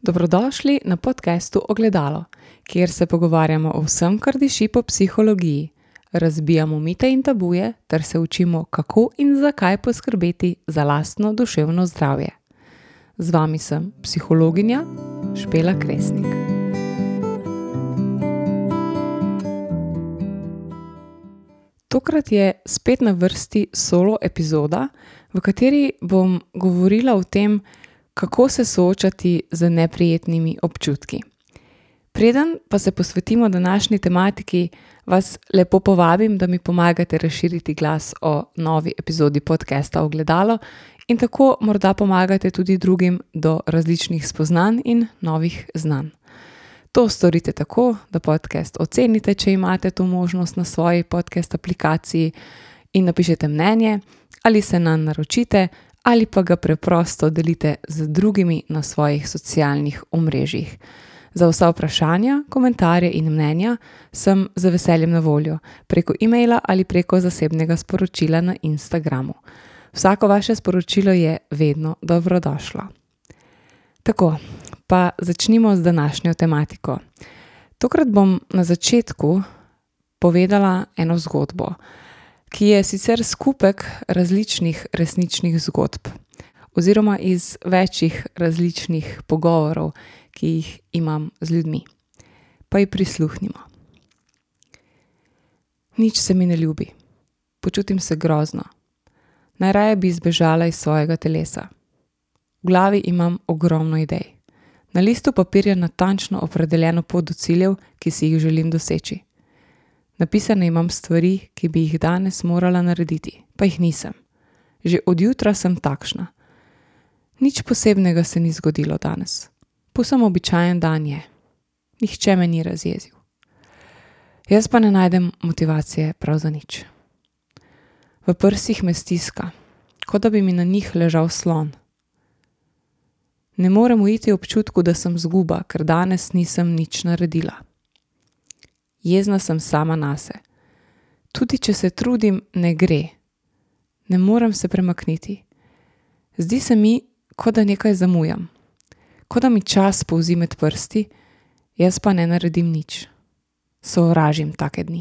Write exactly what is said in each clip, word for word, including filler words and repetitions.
Dobrodošli na podcastu Ogledalo, kjer se pogovarjamo o vsem, kar diši po psihologiji. Razbijamo mite in tabuje ter se učimo, kako in zakaj poskrbeti za lastno duševno zdravje. Z vami sem psihologinja Špela Kresnik. Tokrat je spet na vrsti solo epizoda, v kateri bom govorila o tem, kako se soočati z neprijetnimi občutki. Preden pa se posvetimo današnji tematiki, vas lepo povabim, da mi pomagate razširiti glas o novi epizodi podcasta Ogledalo in tako morda pomagate tudi drugim do različnih spoznanj in novih znanj. To storite tako, da podcast ocenite, če imate to možnost na svoji podcast aplikaciji in napišete mnenje, ali se nanj naročite, ali pa ga preprosto delite z drugimi na svojih socialnih omrežjih. Za vsa vprašanja, komentarje in mnenja sem z veseljem na voljo preko e-maila ali preko zasebnega sporočila na Instagramu. Vsako vaše sporočilo je vedno dobrodošlo. Tako, pa začnimo z današnjo tematiko. Tokrat bom na začetku povedala eno zgodbo, ki je sicer skupek različnih resničnih zgodb oziroma iz večjih različnih pogovorov, ki jih imam z ljudmi. Pa ji prisluhnimo. Nič se mi ne ljubi. Počutim se grozno. Najraje bi zbežala iz svojega telesa. V glavi imam ogromno idej. Na listu papirja natančno opredeljeno pot do ciljev, ki si jih želim doseči. Napisane imam stvari, ki bi jih danes morala narediti, pa jih nisem. Že od jutra sem takšna. Nič posebnega se ni zgodilo danes. Povsem običajen dan je. Nihče me ni razjezil. Jaz pa ne najdem motivacije prav za nič. V prsih me stiska, kot da bi mi na njih ležal slon. Ne morem uiti občutku, da sem zguba, ker danes nisem nič naredila. Jezna sem sama nase. Tudi če se trudim, ne gre. Ne morem se premakniti. Zdi se mi, kot da nekaj zamujam. Kot da mi čas polzi med prsti, jaz pa ne naredim nič. Sovražim take dni.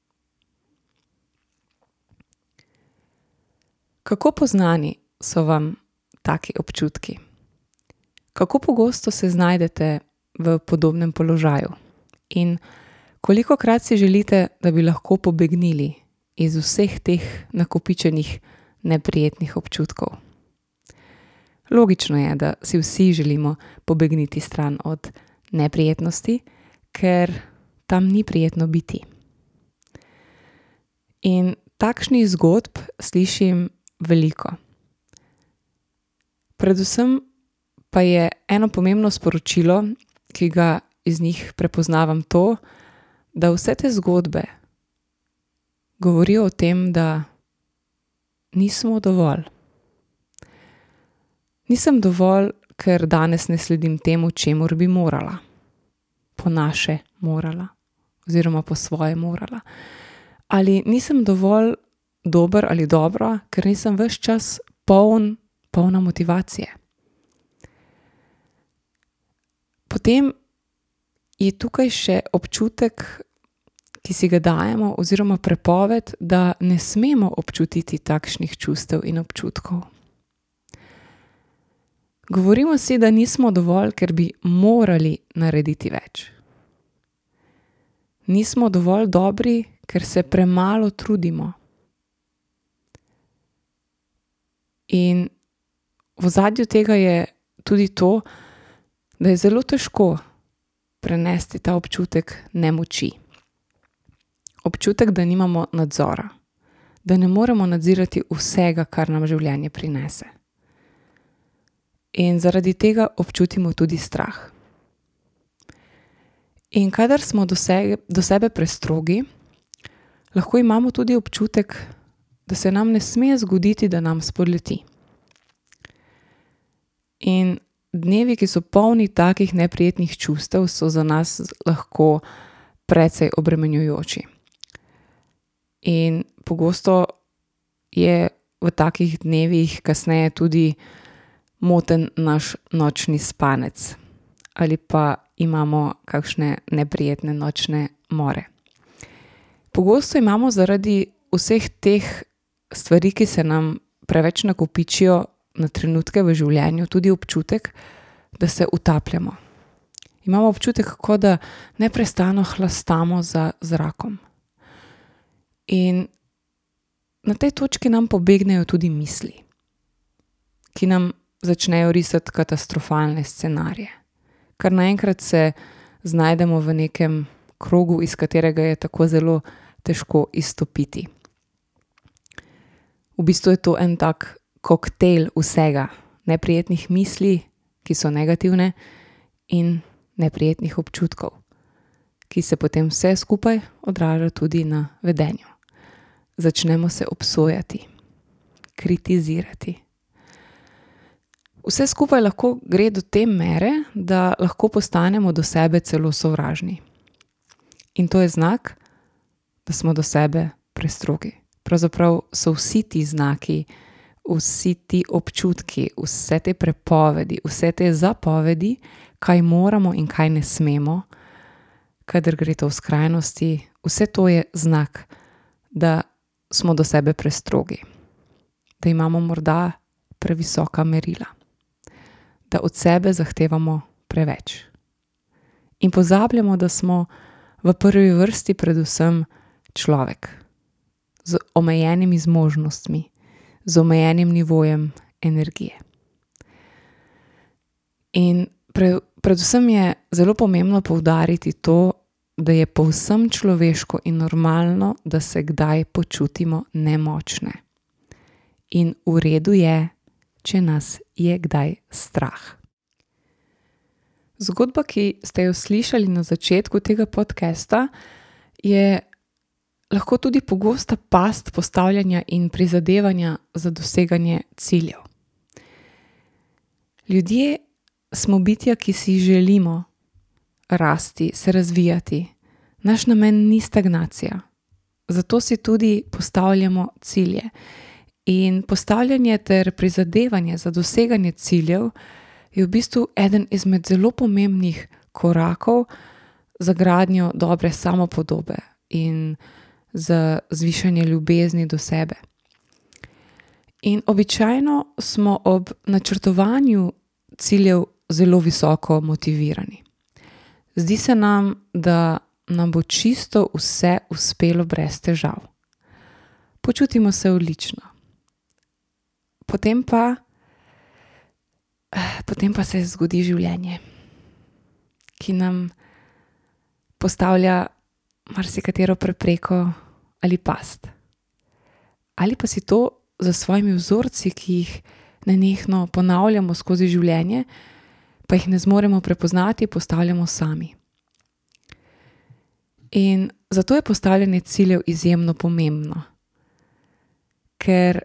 Kako poznani so vam taki občutki? Kako pogosto se znajdete v podobnem položaju? In kolikokrat si želite, da bi lahko pobegnili iz vseh teh nakopičenih neprijetnih občutkov? Logično je, da si vsi želimo pobegniti stran od neprijetnosti, ker tam ni prijetno biti. In takšnih zgodb slišim veliko. Predvsem pa je eno pomembno sporočilo, ki ga iz njih prepoznavam to, da vse te zgodbe govorijo o tem, da nismo dovolj. Nisem dovolj, ker danes ne sledim temu, čemur bi morala. Po naše morala, oziroma po svoje morala. Ali nisem dovolj dober ali dobra, ker nisem ves čas poln, polna motivacije. Potem je tukaj še občutek, ki si ga dajemo, oziroma prepoved, da ne smemo občutiti takšnih čustev in občutkov. Govorimo si, da nismo dovolj, ker bi morali narediti več. Nismo dovolj dobri, ker se premalo trudimo. In v ozadju tega je tudi to, da je zelo težko prenesti ta občutek nemoči. Občutek, da nimamo nadzora, da ne moremo nadzirati vsega, kar nam življenje prinese. In zaradi tega občutimo tudi strah. In kadar smo do sebe, do sebe prestrogi, lahko imamo tudi občutek, da se nam ne sme zgoditi, da nam spodleti. In dnevi, ki so polni takih neprijetnih čustev, so za nas lahko precej obremenjujoči. In pogosto je v takih dnevih kasneje tudi moten naš nočni spanec ali pa imamo kakšne neprijetne nočne more. Pogosto imamo zaradi vseh teh stvari, ki se nam preveč nakopičijo na trenutke v življenju, tudi občutek, da se utapljamo. Imamo občutek, kot da neprestano hlastamo za zrakom. In na tej točki nam pobegnejo tudi misli, ki nam začnejo risati katastrofalne scenarije. Kar naenkrat se znajdemo v nekem krogu, iz katerega je tako zelo težko izstopiti. V bistvu je to en tak koktejl vsega, neprijetnih misli, ki so negativne, in neprijetnih občutkov, ki se potem vse skupaj odraža tudi na vedenju. Začnemo se obsojati, kritizirati. Vse skupaj lahko gre do te mere, da lahko postanemo do sebe celo sovražni. In to je znak, da smo do sebe prestrogi. Pravzaprav so vsi ti znaki, vsi ti občutki, vse te prepovedi, vse te zapovedi, kaj moramo in kaj ne smemo, kadar gre to v skrajnosti, vse to je znak, da smo do sebe prestrogi. Da imamo morda previsoka merila. Da od sebe zahtevamo preveč. In pozabljamo, da smo v prvi vrsti predvsem človek. Z omejenimi zmožnostmi, z omejenim nivojem energije. In pre, predvsem je zelo pomembno poudariti to, da je povsem človeško in normalno, da se kdaj počutimo nemočne. In v redu je, če nas je kdaj strah. Zgodba, ki ste jo slišali na začetku tega podcasta, je lahko tudi pogosta past postavljanja in prizadevanja za doseganje ciljev. Ljudje smo bitja, ki si želimo rasti, se razvijati. Naš namen ni stagnacija. Zato si tudi postavljamo cilje. In postavljanje ter prizadevanje za doseganje ciljev je v bistvu eden izmed zelo pomembnih korakov za gradnjo dobre samopodobe in za zvišanje ljubezni do sebe. In običajno smo ob načrtovanju ciljev zelo visoko motivirani. Zdi se nam, da nam bo čisto vse uspelo brez težav. Počutimo se odlično. Potem pa, potem pa se zgodi življenje, ki nam postavlja marsikatero prepreko ali past. Ali pa si to za svojimi vzorci, ki jih nenehno ponavljamo skozi življenje, pa jih ne zmoremo prepoznati, postavljamo sami. In zato je postavljanje ciljev izjemno pomembno, ker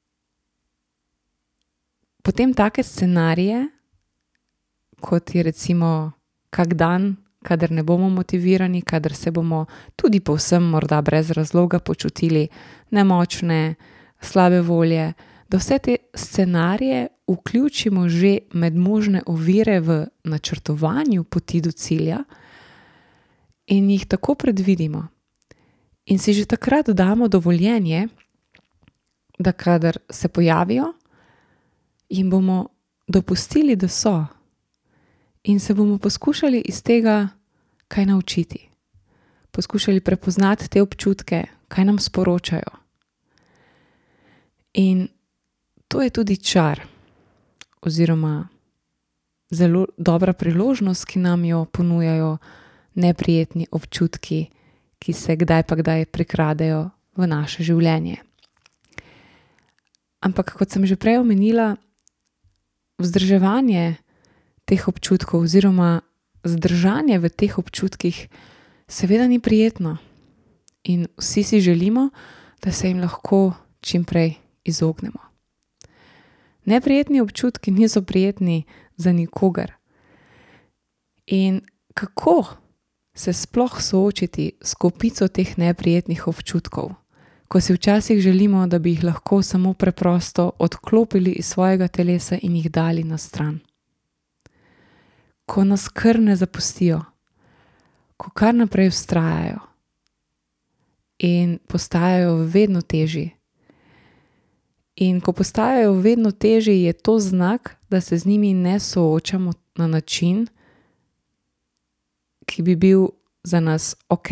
potem take scenarije, kot je recimo kak dan, kadar ne bomo motivirani, kadar se bomo tudi povsem morda brez razloga počutili nemočne, slabe volje, da vse te scenarije vključimo že med možne ovire v načrtovanju poti do cilja in jih tako predvidimo. In si že takrat damo dovoljenje, da kadar se pojavijo, jim bomo dopustili, da so, in se bomo poskušali iz tega kaj naučiti. Poskušali prepoznati te občutke, kaj nam sporočajo. In to je tudi čar, oziroma zelo dobra priložnost, ki nam jo ponujajo neprijetni občutki, ki se kdaj pa kdaj prikradejo v naše življenje. Ampak, kot sem že prej omenila, vzdrževanje teh občutkov oziroma zdržanje v teh občutkih seveda ni prijetno. In vsi si želimo, da se jim lahko čim prej izognemo. Neprijetni občutki niso prijetni za nikogar. In kako se sploh soočiti s kopico teh neprijetnih občutkov, ko si včasih želimo, da bi jih lahko samo preprosto odklopili iz svojega telesa in jih dali na stran. ko nas kar ne zapustijo, ko kar naprej vztrajajo in postajajo vedno težji. In ko postajajo vedno težji, je to znak, da se z njimi ne soočamo na način, ki bi bil za nas ok.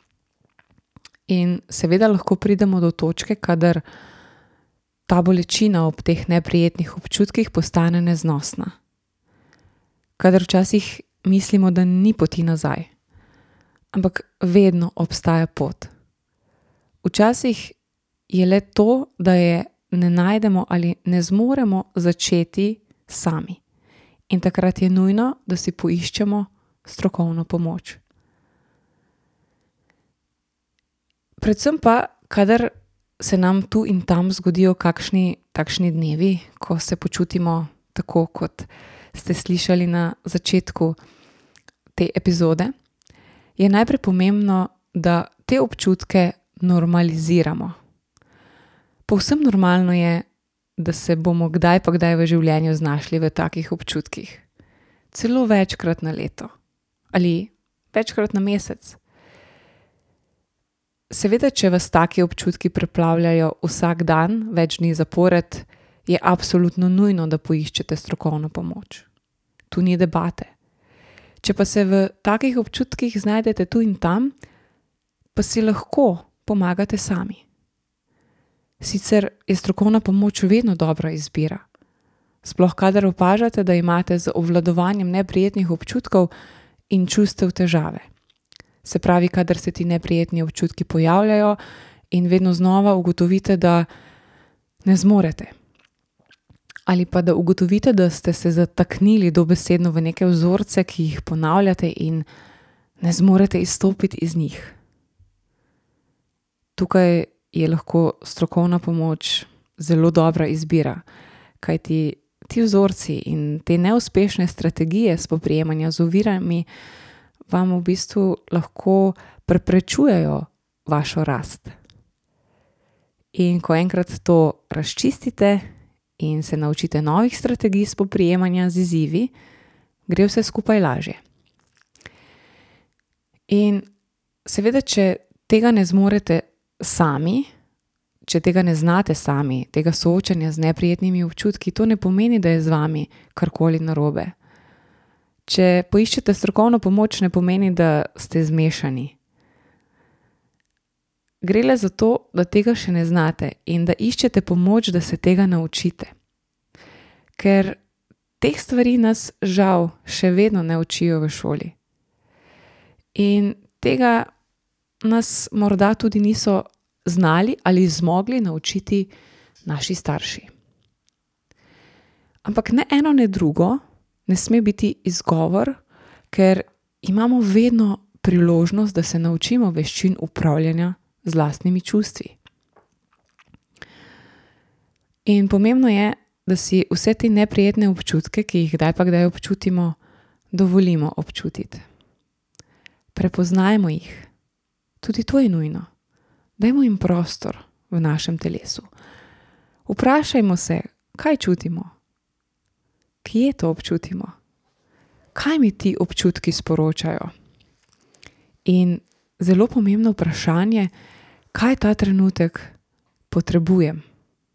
In seveda lahko pridemo do točke, kadar ta bolečina ob teh neprijetnih občutkih postane neznosna. Kadar včasih mislimo, da ni poti nazaj, ampak vedno obstaja pot. Včasih je le to, da je ne najdemo ali ne zmoremo začeti sami. In takrat je nujno, da si poiščemo strokovno pomoč. Predvsem pa, kadar se nam tu in tam zgodijo kakšni takšni dnevi, ko se počutimo tako, kot ste slišali na začetku te epizode, je najprej pomembno, da te občutke normaliziramo. Povsem normalno je, da se bomo kdaj pa kdaj v življenju znašli v takih občutkih. Celo večkrat na leto. Ali večkrat na mesec. Seveda, če vas taki občutki preplavljajo vsak dan, več dni zapored, je absolutno nujno, da poiščete strokovno pomoč. Tu ni debate. Če pa se v takih občutkih znajdete tu in tam, pa si lahko pomagate sami. Sicer je strokovna pomoč vedno dobra izbira. Sploh kadar opažate, da imate z obvladovanjem neprijetnih občutkov in čustev težave. Se pravi, kadar se ti neprijetni občutki pojavljajo in vedno znova ugotovite, da ne zmorete. Ali pa da ugotovite, da ste se zataknili dobesedno v neke vzorce, ki jih ponavljate in ne zmorete izstopiti iz njih. Tukaj je lahko strokovna pomoč zelo dobra izbira, kajti ti vzorci in te neuspešne strategije spoprijemanja z ovirami vam v bistvu lahko preprečujejo vašo rast. In ko enkrat to razčistite in se naučite novih strategij spoprijemanja z izzivi, gre vse skupaj lažje. In seveda, če tega ne zmorete sami, če tega ne znate sami, tega soočanja z neprijetnimi občutki, to ne pomeni, da je z vami karkoli narobe. Če poiščete strokovno pomoč, ne pomeni, da ste zmešani. Gre le za to, da tega še ne znate in da iščete pomoč, da se tega naučite. Ker teh stvari nas žal še vedno ne učijo v šoli. In tega nas morda tudi niso znali ali zmogli naučiti naši starši. Ampak ne eno, ne drugo ne sme biti izgovor, ker imamo vedno priložnost, da se naučimo veščin upravljanja z lastnimi čustvi. In pomembno je, da si vse te neprijetne občutke, ki jih kdaj pa kdaj občutimo, dovolimo občutiti. Prepoznajmo jih. Tudi to je nujno. Dajmo jim prostor v našem telesu. Vprašajmo se, kaj čutimo? Kje to občutimo? Kaj mi ti občutki sporočajo? In zelo pomembno vprašanje, kaj ta trenutek potrebujem?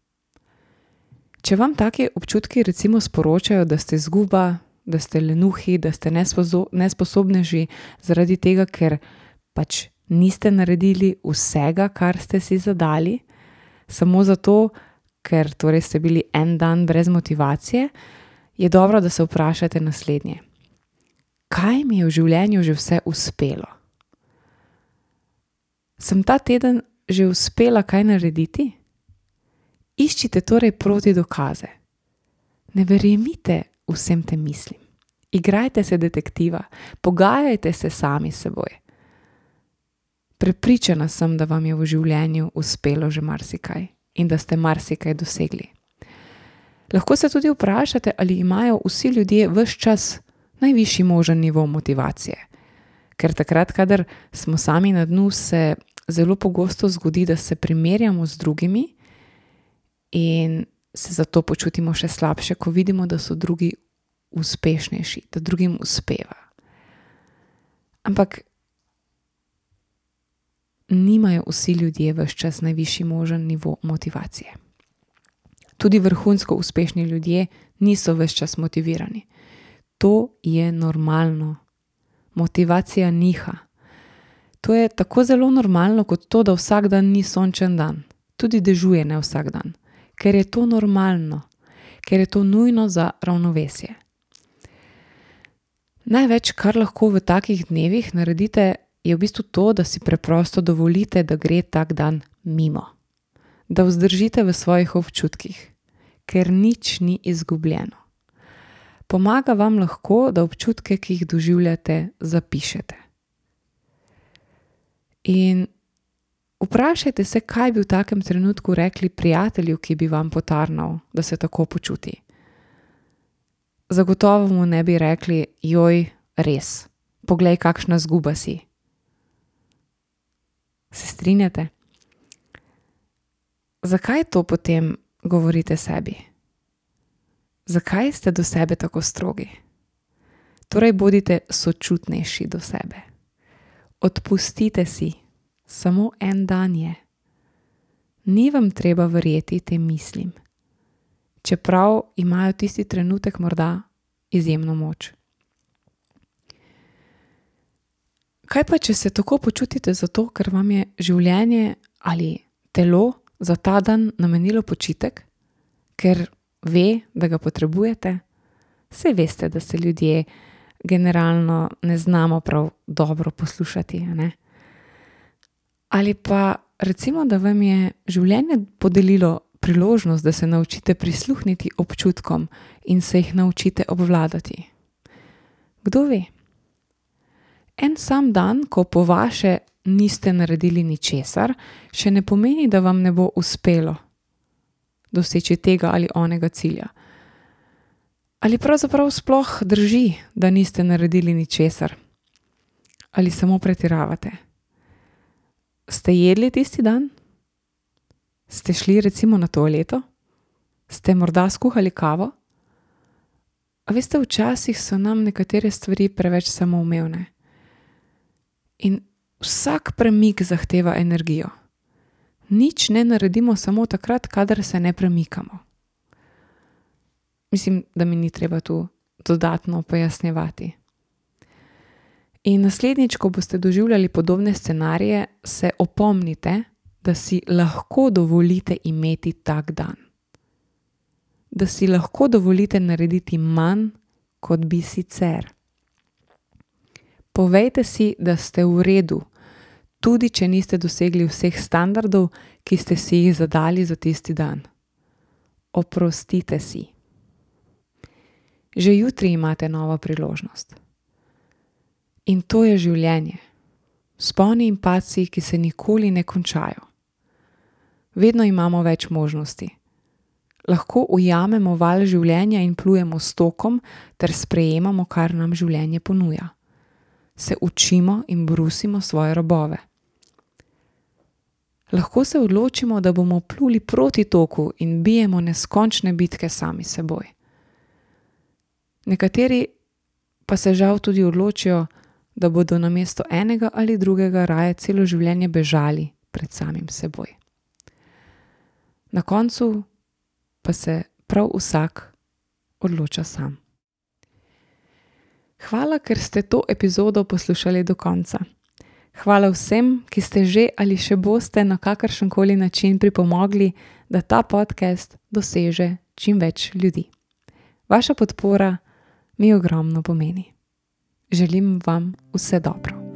Če vam taki občutki recimo sporočajo, da ste izguba, da ste lenuhi, da ste nesposobneži zaradi tega, ker pač niste naredili vsega, kar ste si zadali, samo zato, ker torej ste bili en dan brez motivacije, je dobro, da se vprašate naslednje. Kaj mi je v življenju že vse uspelo? Sem ta teden že uspela kaj narediti? Iščite torej proti dokaze. Ne verjemite vsem tem mislim. Igrajte se detektiva, pogajajte se sami s seboj. Prepričana sem, da vam je v življenju uspelo že marsikaj in da ste marsikaj dosegli. Lahko se tudi vprašate, ali imajo vsi ljudje ves čas najvišji možen nivo motivacije. Ker takrat, kadar smo sami na dnu, se zelo pogosto zgodi, da se primerjamo z drugimi in se zato počutimo še slabše, ko vidimo, da so drugi uspešnejši, da drugim uspeva. Ampak nimajo vsi ljudje ves čas najvišji možen nivo motivacije. Tudi vrhunsko uspešni ljudje niso ves čas motivirani. To je normalno. Motivacija niha. To je tako zelo normalno kot to, da vsak dan ni sončen dan. Tudi dežuje ne vsak dan. Ker je to normalno. Ker je to nujno za ravnovesje. Največ, kar lahko v takih dnevih naredite, je v bistvu to, da si preprosto dovolite, da gre tak dan mimo. Da vzdržite v svojih občutkih, ker nič ni izgubljeno. Pomaga vam lahko, da občutke, ki jih doživljate, zapišete. In vprašajte se, kaj bi v takem trenutku rekli prijatelju, ki bi vam potarnal, da se tako počuti. Zagotovo mu ne bi rekli, joj, res, poglej, kakšna zguba si. Se strinjate? Zakaj to potem govorite sebi? Zakaj ste do sebe tako strogi? Torej bodite sočutnejši do sebe. Odpustite si, samo en dan je. Ni vam treba verjeti tem mislim, čeprav imajo tisti trenutek morda izjemno moč. Kaj pa, če se tako počutite zato, ker vam je življenje ali telo za ta dan namenilo počitek, ker ve, da ga potrebujete? Saj veste, da se ljudje generalno ne znamo prav dobro poslušati, ne? Ali pa recimo, da vam je življenje podelilo priložnost, da se naučite prisluhniti občutkom in se jih naučite obvladati. Kdo ve? En sam dan, ko po vaše niste naredili ničesar, še ne pomeni, da vam ne bo uspelo doseči tega ali onega cilja. Ali pravzaprav sploh drži, da niste naredili ničesar? Ali samo pretiravate? Ste jedli tisti dan? Ste šli recimo na toaleto? Ste morda skuhali kavo? A veste, včasih so nam nekatere stvari preveč samoumevne. In vsak premik zahteva energijo. Nič ne naredimo samo takrat, kadar se ne premikamo. Mislim, da mi ni treba tu dodatno pojasnjevati. In naslednjič, ko boste doživljali podobne scenarije, se opomnite, da si lahko dovolite imeti tak dan. Da si lahko dovolite narediti manj, kot bi sicer. Povejte si, da ste v redu, tudi če niste dosegli vseh standardov, ki ste si jih zadali za tisti dan. Oprostite si. Že jutri imate novo priložnost. In to je življenje. Vzponi in padci, ki se nikoli ne končajo. Vedno imamo več možnosti. Lahko ujamemo val življenja in plujemo s tokom ter sprejemamo, kar nam življenje ponuja. Se učimo in brusimo svoje robove. Lahko se odločimo, da bomo pluli proti toku in bijemo neskončne bitke sami s seboj. Nekateri pa se žal tudi odločijo, da bodo namesto enega ali drugega raje celo življenje bežali pred samim seboj. Na koncu pa se prav vsak odloča sam. Hvala, ker ste to epizodo poslušali do konca. Hvala vsem, ki ste že ali še boste na kakršenkoli način pripomogli, da ta podcast doseže čim več ljudi. Vaša podpora mi ogromno pomeni. Želim vam vse dobro.